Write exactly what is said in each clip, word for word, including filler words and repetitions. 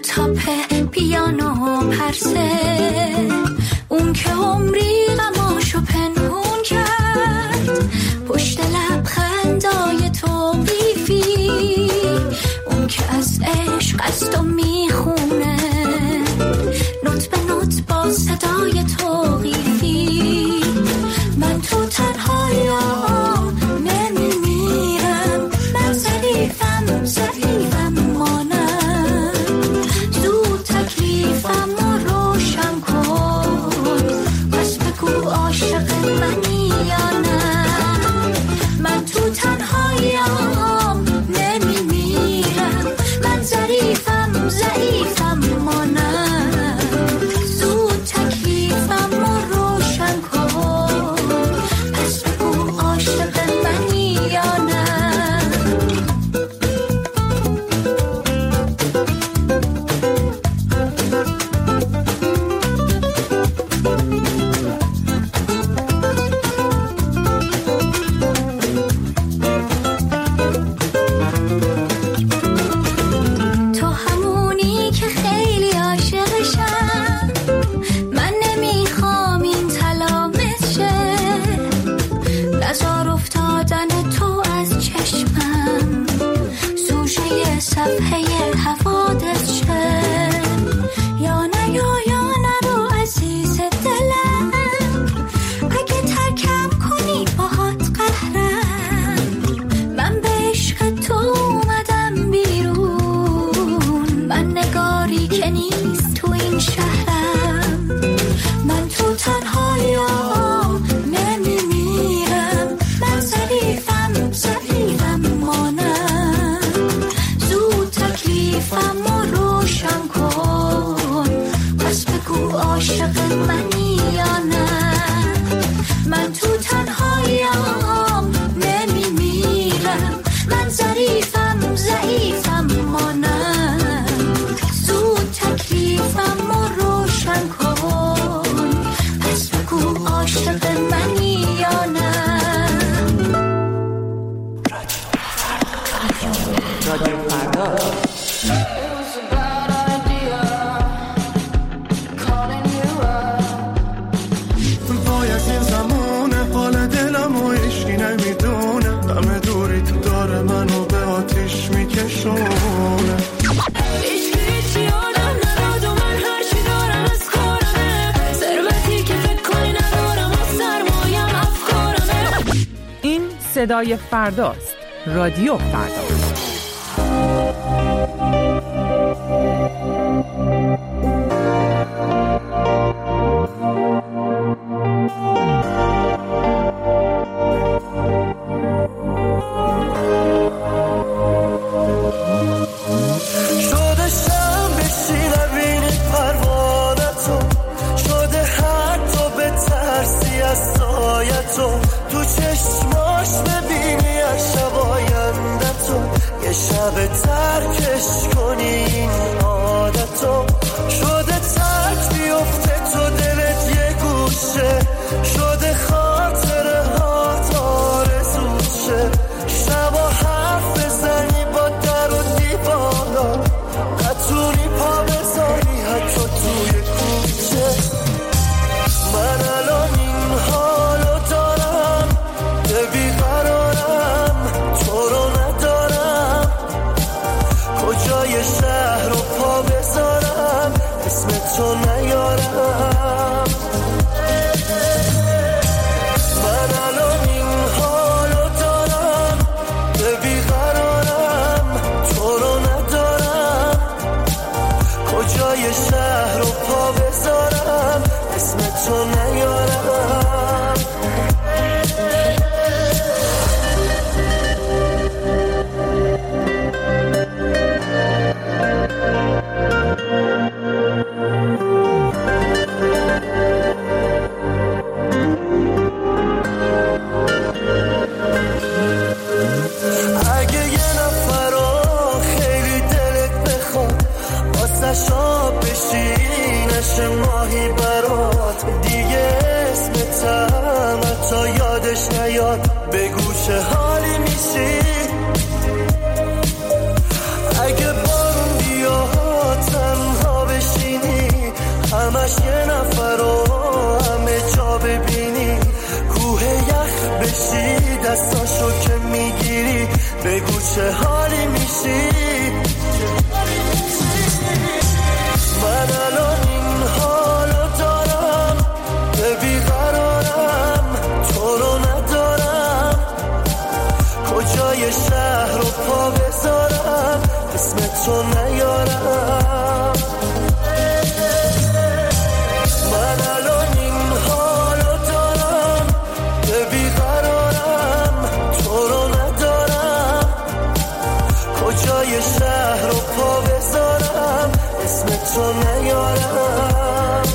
تاپ پیانو پرسه، اون که عمری غماشو پنهون کرد پشت لبخندای توقیفی، اون که از عشق قصد و میخونه نوت به نوت با صدای توقیفی. من تو تنهاییم نمیمیرم، من ضعیفم ضعیفم مانم، زود تکلیفم رو روشن کن، پس بگو عاشق منی یا نه. من تو تنهاییم نمیمیرم، من ضعیفم ضعیفم مانم، زود تکلیفم رو روشن کن، پس بگو عاشق منی یا نه. تو همونی که خیلی عاشقشم، من نمیخوام این تلامت شه، نزار افتادن تو از چشمم سوژه صفحه حوادث شه. یا نه یا یا نرو عزیز دلم، اگه ترکم کنی باهات قهرم، من به عشق تو اومدم بیرون، من نگاری که نیست تو این شهرم. من تو تنهاییم نمیمیرم، من ضعیفم ضعیفم مانم، زود تکلیفم رو روشن کن، پس بگو عاشق منی یا نه. من تو تنهاییم نمیمیرم، من ضعیفم ضعیفم مانم، زود تکلیفم رو روشن کن، پس بگو عاشق منی یا نه. رادیو فردا. وای از این زمونه حال دلم و عشقی نمیدونه، همه دوری تو داره منو به آتیش میکشونه. عشق هیچی آدم نداد و من هرچی دارم از کارمه، ثروتی که فکر کنی ندارم و سرمایم افکارمه. این صدای فرداست. رادیو فردا. شده شم بشی نبینی پروانتو، شده حتی به ترسی از سایتو، تو چشماش ببینی از شب آیندتو، یه شب ترکش کنی این عادتو، شده ترک بیفته تو دلت یه گوشه، شده خاطره هات آرزوت شه، شبا حرف بزنی با در و دیوانا، قطونی پا بذاری حتی توی کوچه. من الان این حالو دارم، به بیقرارم، تو رو ندارم، کجای شهر رو پا بذارم اسم تو نیارم. من الان این حالو دارم، به بیقرارم، تو رو ندارم، کجای شهر رو پا بذارم اسم تو نیارم. اگه یه نفر رو خیلی دلت بخواد، واسه شاب بشی نشه ماهی برات، دیگه اسمتم تا یادش نیاد، به گوش حالی میشی. اگه بارون بیاد تنها دستاشو که میگیری بگو چه حالی میشی. من الان این حالو دارم به بیقرارم تو رو ندارم کجای شهر رو پا بذارم اسم تو نیارم. من الان این حالو دارم به بیقرارم تو رو ندارم کجای شهر رو پا بذارم اسم تو نیارم.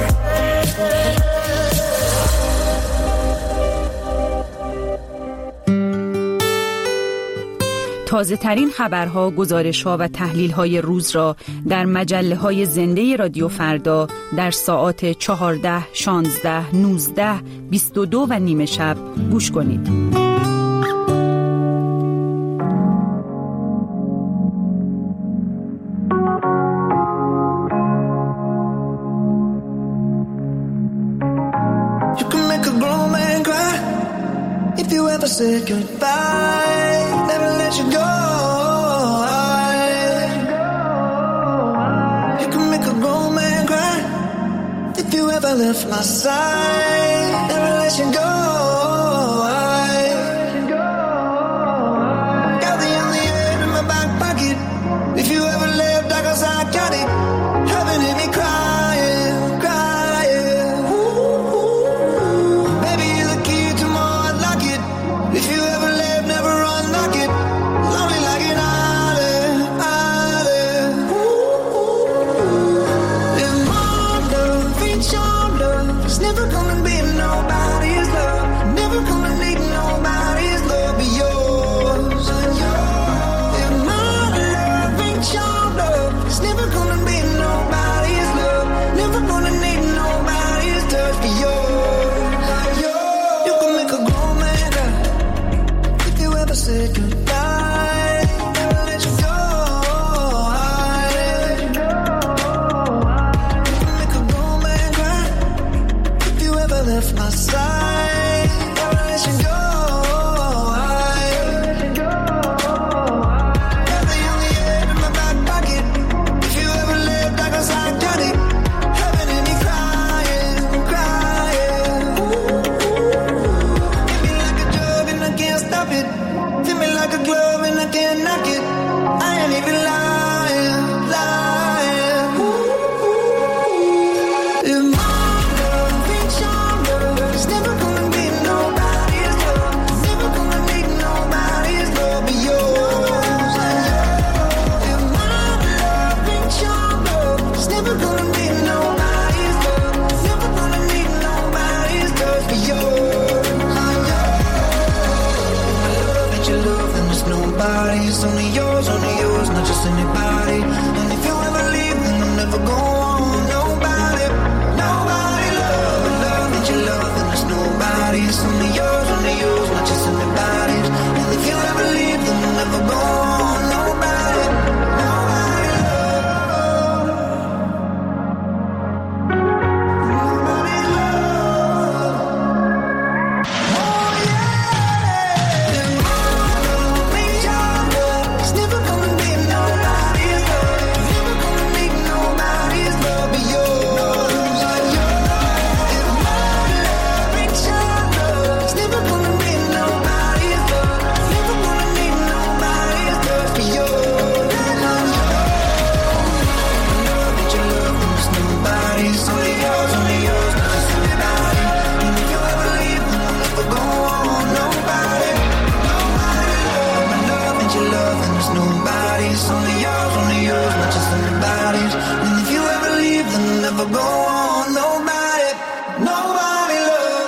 تازه ترین خبرها، گزارش‌ها و تحلیل‌های روز را در مجله‌های زنده رادیو فردا در ساعات چهارده، شانزده، نوزده، بیست و دو و نیمه شب گوش کنید. You can make a grown man cry if you ever said goodbye. Never let you go. You can make a grown man cry if you ever left my side. Never let you go. Got the only end in my back pocket. If you ever left, I guess I got it. Haven't hit me crying, crying. Ooh, baby, you're the key to my heart, lock it. If you ever left, never unlock it. Lonely like an island, island. Ooh, if my love ain't your love, it's never gonna be nobody's love. Never gonna need nobody's love but yours. If my love ain't your love, it's never gonna be nobody's love. Never gonna need nobody's touch but yours. You can make a grown man cry if you ever said goodbye. Never let you go. You can make a grown man cry if you ever left my side. Never let you go. Got the only end in my back pocket. If you ever left, I guess I got it. Haven't hit me crying, crying. Hit me like a drug and I can't stop it. Feel me like a glove and I can't knock it. I ain't even lying, lying. If my love ain't your love, it's never gonna be nobody's love. Never gonna need nobody's love but yours. If my love ain't your love, it's never gonna be nobody's love. Never gonna need nobody's love but yours. My love ain't your love, then it's nobody's. Only yours, only yours, not just anybody. And if you ever leave, then I'm never going. Nobody, nobody love. My love ain't your love, then it's nobody's. Only yours, only yours, not just anybody's. And if you ever leave, then I'm never going. Nobody, nobody love. Nobody love. Oh yeah. If my love ain't your love, it's never gonna be nobody's love. Never gonna need nobody's love but yours. If my love ain't your love, it's never gonna be nobody's love. Never gonna need nobody's love but yours. My love ain't your love, then it's nobody's. Only yours, only yours, not just anybody. And if you ever leave, then I'll never go on. Nobody, nobody love. My love ain't your love, then it's nobody's. Only yours, only yours, not just anybody's. And if you ever leave, then I'll never go on. Nobody, nobody love.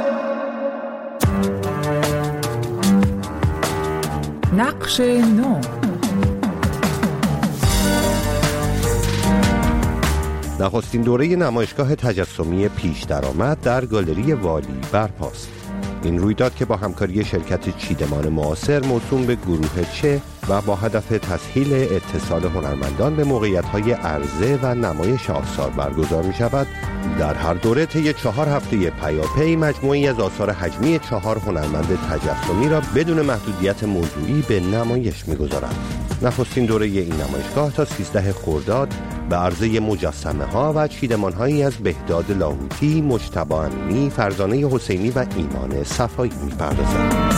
نقش نو. نخستین دوره نمایشگاه تجسمی پیش درآمد در گالری والی برپاست. این رویداد که با همکاری شرکت چیدمان معاصر موسوم به گروه چه و با هدف تسهیل اتصال هنرمندان به موقعیت‌های عرضه و نمایش آثار برگزار می‌شود، در هر دوره طی چهار هفته پیاپی مجموعه‌ای از آثار حجمی چهار هنرمند تجسمی را بدون محدودیت موضوعی به نمایش می‌گذارند. نخستین دوره این نمایشگاه تا سیزده خرداد به عرضه مجسمه‌ها و چیدمان‌هایی از بهداد لاهوتی، مجتبی امینی، فرزانه حسینی و ایمان صفایی می‌پردازد.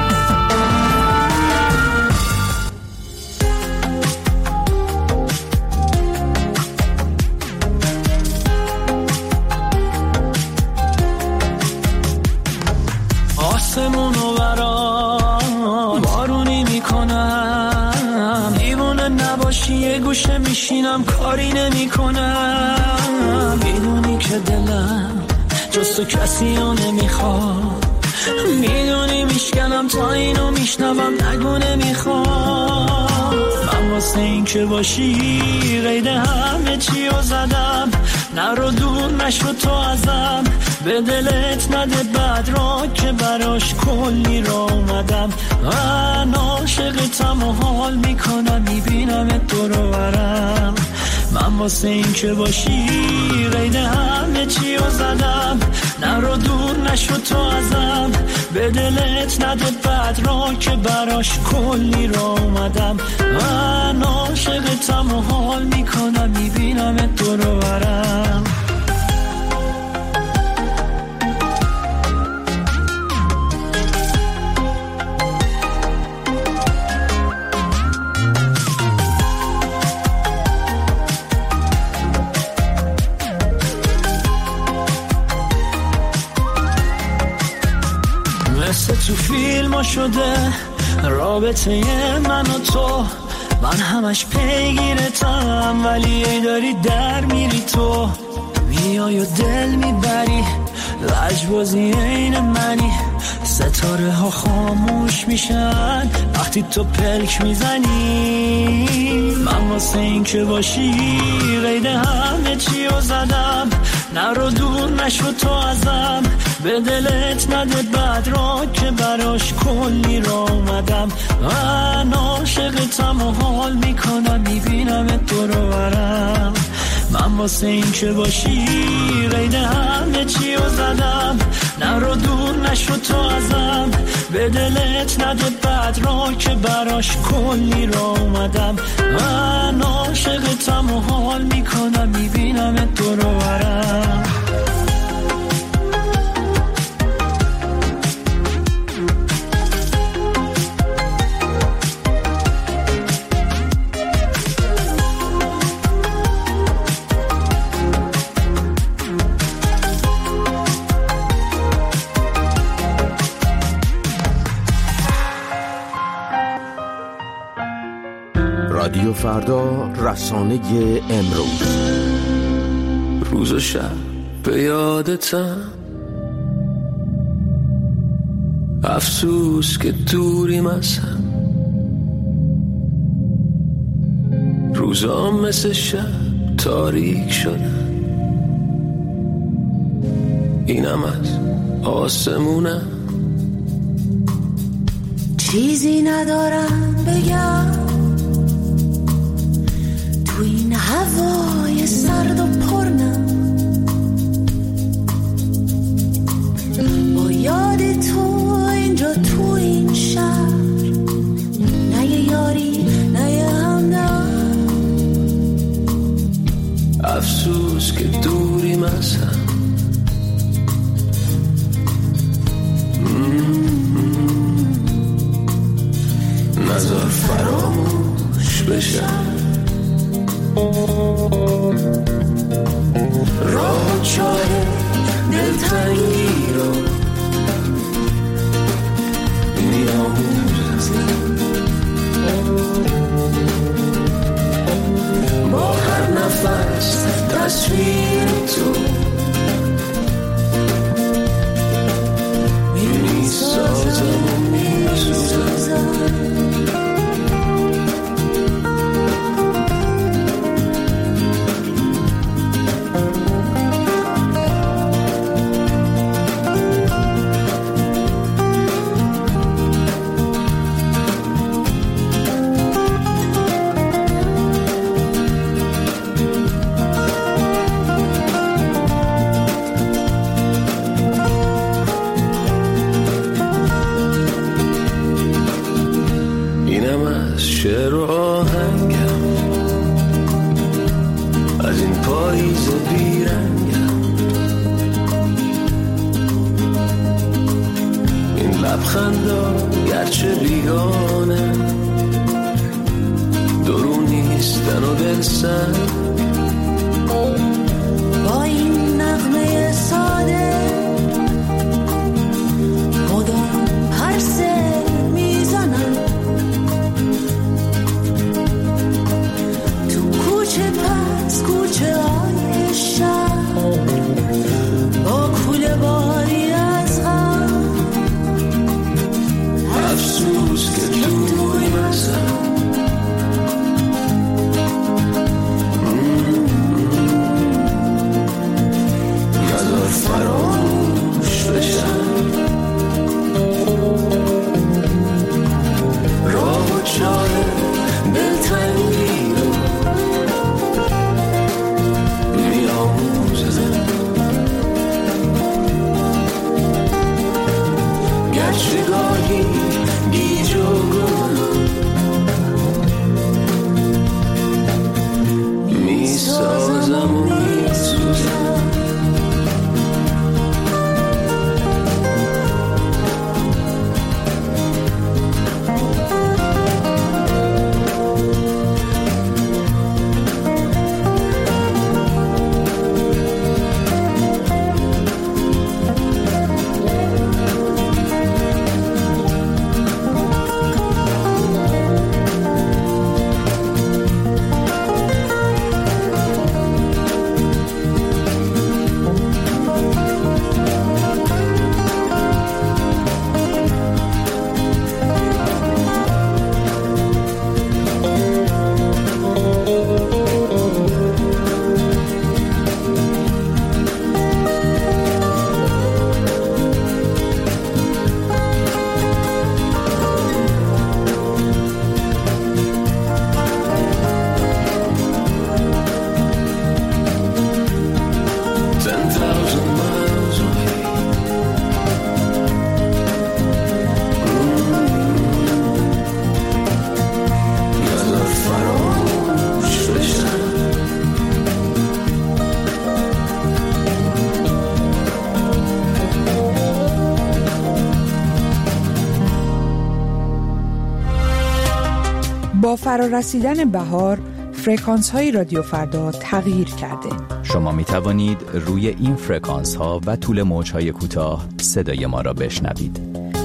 آسمونو برام بارونی میکنم، دیوونه نباشی یه گوشه میشینم کاری نمیکنم، میدونی که دلم جز تو کسی رو نمیخواد، میدونی میشکنم تا اینو میشنوم نگو نمیخواد، من واسه این که باشی قید همه چی رو زدم، نرو دور نشو تو ازم، به دلت نده بد را که براش کلی را اومدم، من عاشقتم و حال میکنم میبینم دور و برم، من واسه این که باشی قید همه چی رو زدم، نرو دور نشو تو ازم، به دلت نده بد را که براش کلی را اومدم، من عاشقتم و حال میکنم میبینم دور و برم. مثل تو فیلم ها شده رابطه من و تو، من همش پیگیرتم ولی ای داری در میری تو، میای و دل میبری لجبازی این منی، ستاره ها خاموش میشن وقتی تو پلک میزنی، من واسه این که باشی قید همه چی رو زدم، نرو دور نشو تو ازم، به دلت نده بد را که براش کلی را اومدم، من عاشقتم و حال میکنم میبینم دور و برم، من واسه این که باشی قید همه چی رو زدم، نرو دور نشو تو ازم، به دلت نده بد را که براش کلی را اومدم، من عاشقتم و حال میکنم میبینم دور و برم. رادیو فردا، رسانه امروز. روز و شب به یادتم، افسوس که دوریم از هم، روزا مثل شب تاریک شدن، اینم از آسمونم، چیزی ندارم بگم تو این هوای سرد و پرنم، با یاد تو اینجا تو این شهر، نه یه یاری نه یه همدم، افسوس که دوریم از هم، نذار فراموش بشم، راه چاه دلتنگی رو میاموزم، با هر نفس تصویر تو میسازم و میسوزم، از شعر و آهنگم، از این پاییز بیرنگم، این لبخندا گرچه بیگانه درون نیستن و دلسنگ، با این نغمه ساده مدام پرسه میزنم، تو کوچه پس کوچه های شهر با کوله باری از غم، افسوس که توی مثلا فراموش بشن، راه و چاره دلتنگی رو میاموزن، گرچه گاهی گیج و گم میسازم و میسوزم. با فرارسیدن بهار فرکانس های رادیو فردا تغییر کرده. شما می توانید روی این فرکانس ها و طول موج های کوتاه صدای ما را بشنوید.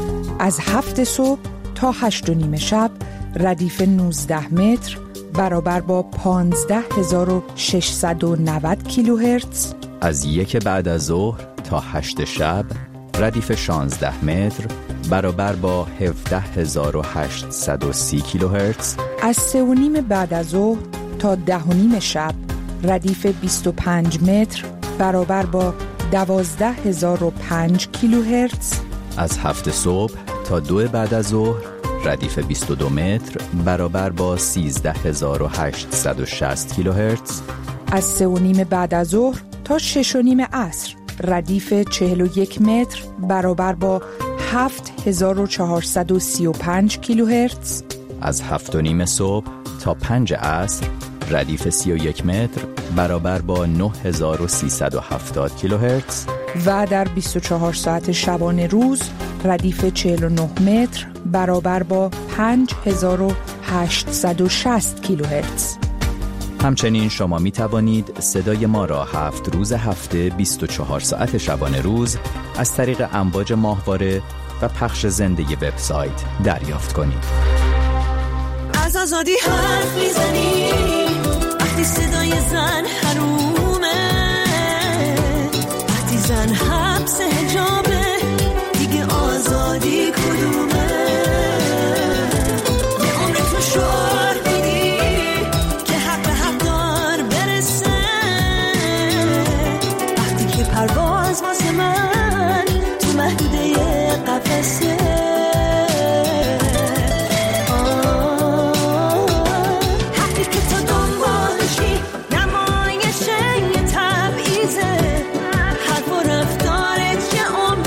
از هفت صبح تا هشت و نیم شب ردیف نوزده متر برابر با پانزده هزار و ششصد و نود کیلوهرتز. از یک بعد از ظهر تا هشت شب ردیف شانزده متر برابر با هفده هزار و هشتصد و سی کیلوهرتز. از سه و نیم بعد از ظهر تا ده و نیم شب ردیف بیست و پنج متر برابر با دوازده هزار و پنج کیلوهرتز. از هفت صبح تا دو بعد از ظهر ردیف بیست و دو متر برابر با سیزده هزار و هشتصد و شصت کیلوهرتز. از سه و نیم بعد از ظهر تا شش و نیم عصر ردیف چهل و یک متر برابر با هفت هزار و چهارصد و سی و پنج کیلوهرتز. از هفت و نیم صبح تا پنج عصر ردیف سی و یک متر برابر با نه هزار و سیصد و هفتاد کیلوهرتز. و در بیست و چهار ساعت شبانه روز ردیف چهل و نه متر برابر با پنج هزار و هشتصد و شصت کیلوهرتز. همچنین شما می توانید صدای ما را هفت روز هفته بیست و چهار ساعت شبانه روز از طریق امواج ماهواره و پخش زنده وبسایت دریافت کنید. از آزادی حرف میزنی وقتی صدای زن حرومه، وقتی زن حبس حجابه دیگه آزادی کدومه؟ یه عمر تو شعار میدی که حق به حق دار برسه، وقتی که پرواز واسه من تو محدوده قفسه. نمایش یه تبعیزه، حرف و رفتارت که عمر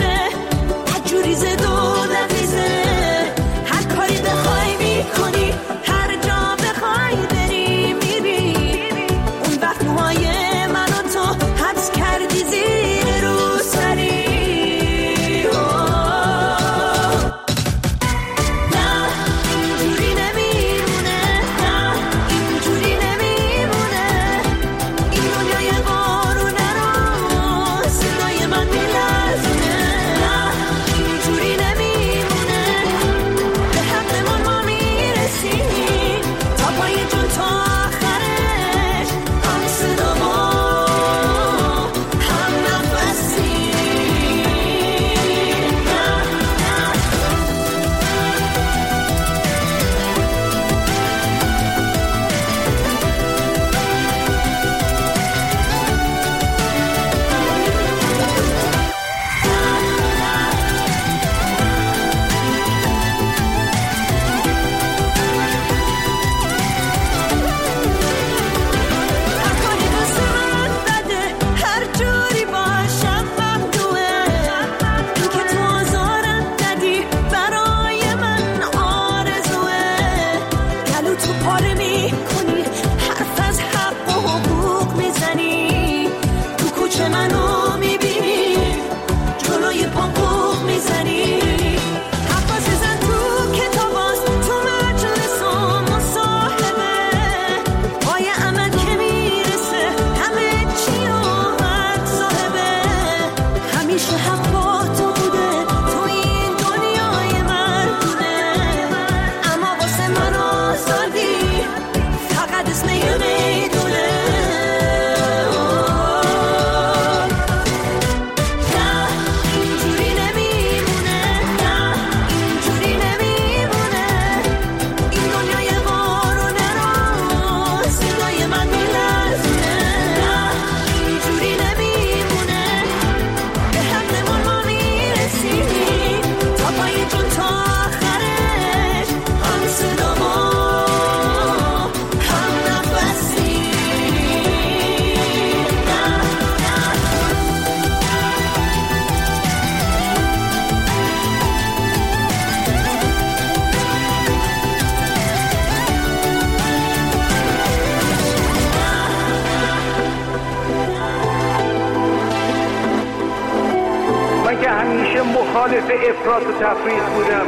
به افراط و تفریط بودم.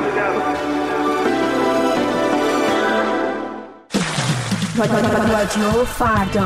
رادیو فردا.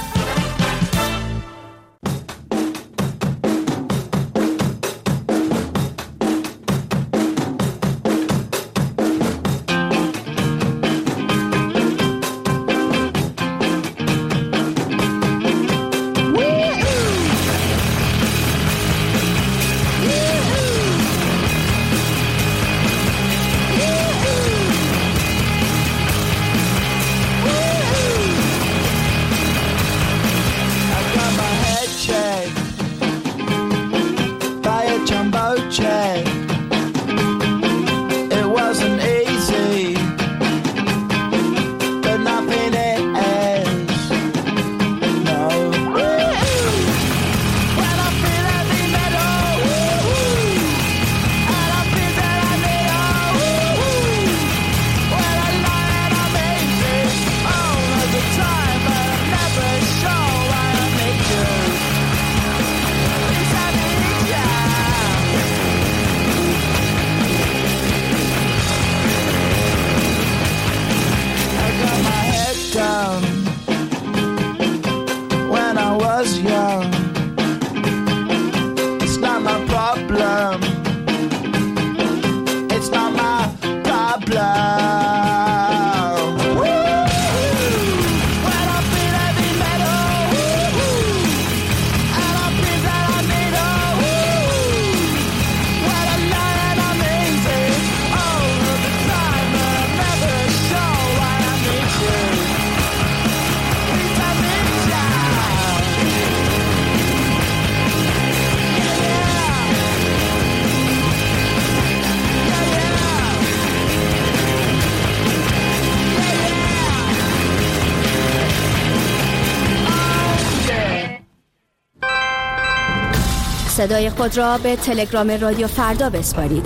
صدای خود را به تلگرام رادیو فردا بسپارید.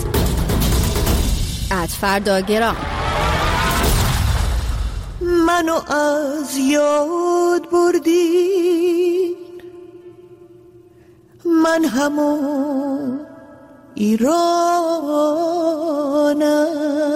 ات فردا گرام. منو از یاد بردی، من همون ایرانم.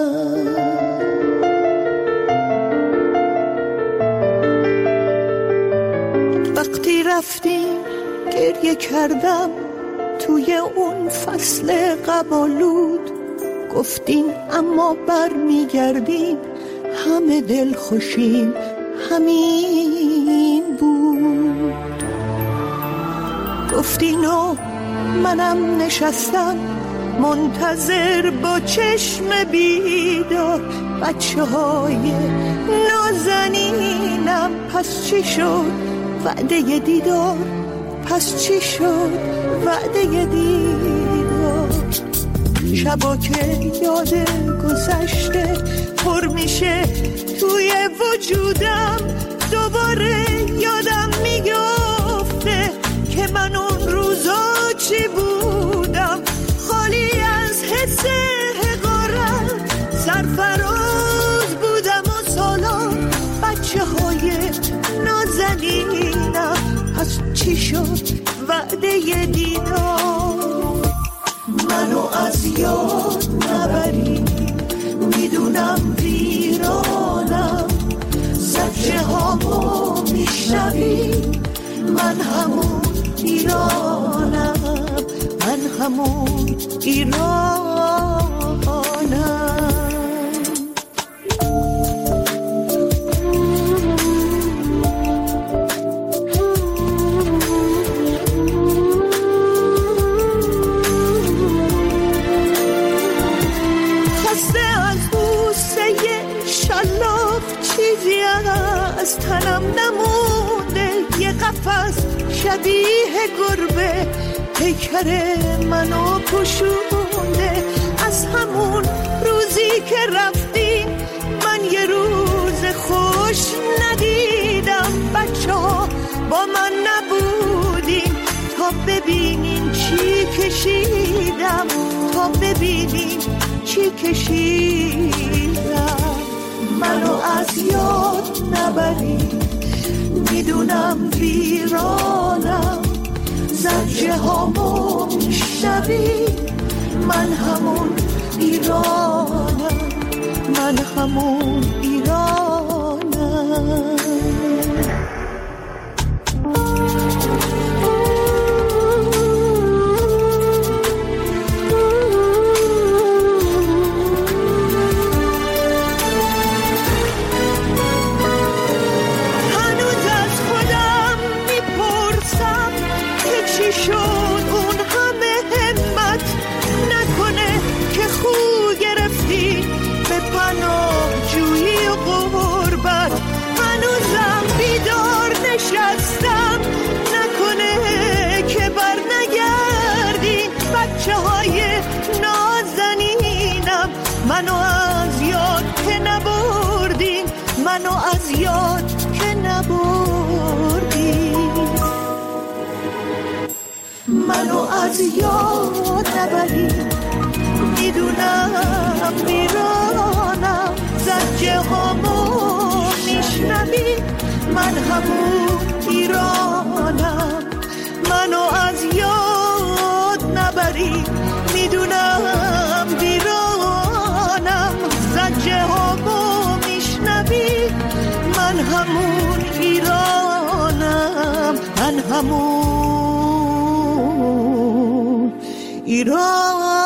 وقتی رفتیم گریه کردم توی اون فصل قبالود، گفتین اما بر میگردیم همه دل خوشیم همین بود. گفتین و منم نشستم منتظر با چشم بیدار، بچه های نازنینم پس چی شد وعده دیدار، پس چی شد وعده دیدار. شبا که یاد گذشته پر میشه توی وجودم، دوباره یادم میگفته که من اون روزا چی بودم، خالی از حس حقارت، سرفراز بودم و سالان بچه های نازنینم، پس چی شد وعده دیدار. منو از یاد نبری، میدونم ویرانم، زجه هامو میشنوی، من همون ایرانم، من همون ایرانم. از تنم نمونده یه قفس شبیه گربه، پیکر منو پوشونده. از همون روزی که رفتیم من یه روز خوش ندیدم، بچه ها با من نبودیم تا ببینین چی کشیدم، تا ببینین چی کشیدم. منو از یاد نبری، میدونم ویرانم، زجه هامو میشنوی، من همون ایرانم، من همون ایرانم. منو از یاد که نبردین، منو از یاد که نبردین، منو از یاد نبرین. میدونم میرانم، زجه هامو میشنوی، من همون ایرانم. منو از یاد نبرین، میدونم میرانم، زجه هامو میشنوی، من همون ایرانم، من همون ایرانم.